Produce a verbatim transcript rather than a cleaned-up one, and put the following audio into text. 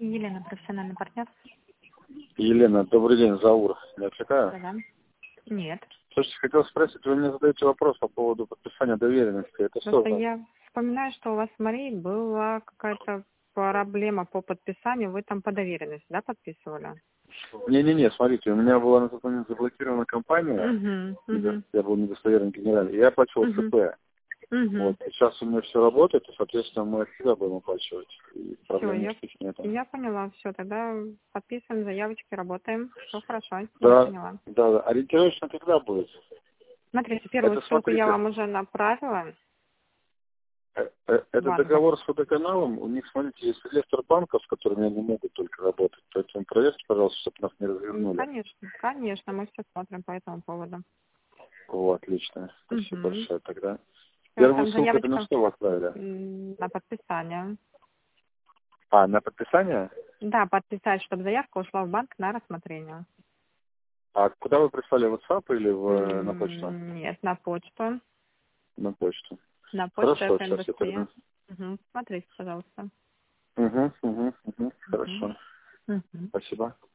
Елена, профессиональный партнер. Елена, добрый день, Заур. Не отвлекаю? Да. Нет. Слушайте, хотел спросить, вы мне задаете вопрос по поводу подписания доверенности. Это что? Просто я вспоминаю, что у вас с Марией была какая-то проблема по подписанию. Вы там по доверенности, да, подписывали? Не-не-не, смотрите, у меня была на тот момент заблокирована компания, Угу, угу, я был недостоверный генеральный, и я оплачивал угу, ЦП. угу. Вот, сейчас у меня все работает, и, соответственно, мы всегда будем оплачивать. И Все, проблем я, никаких нет. я поняла. Все, тогда подписываем заявочки, работаем. Все хорошо, я Да, поняла. да, да. Ориентировочно когда будет? Смотрите, первую Это, ссылку я смотрите, вам уже направила. э- э- это Ладно, так. договор с водоканалом, у них, смотрите, есть реестр банков, с которыми они могут только работать. Поэтому проверьте, пожалуйста, чтобы нас не М, развернули. Конечно, конечно, мы все смотрим по этому поводу. О, отлично. Спасибо Угу. большое тогда. Все, Первую там ссылку это на заявочка что вы отправили? м, на подписание. А, на подписание? Да, подписать, чтобы заявка ушла в банк на рассмотрение. А куда вы прислали, в WhatsApp или в, э, на почту? М, Нет, на почту. На почту. На почту Хорошо, сейчас я ФНБС. тогда. Угу. Смотрите, пожалуйста. Угу, угу, угу. Угу. Хорошо. Угу. Спасибо.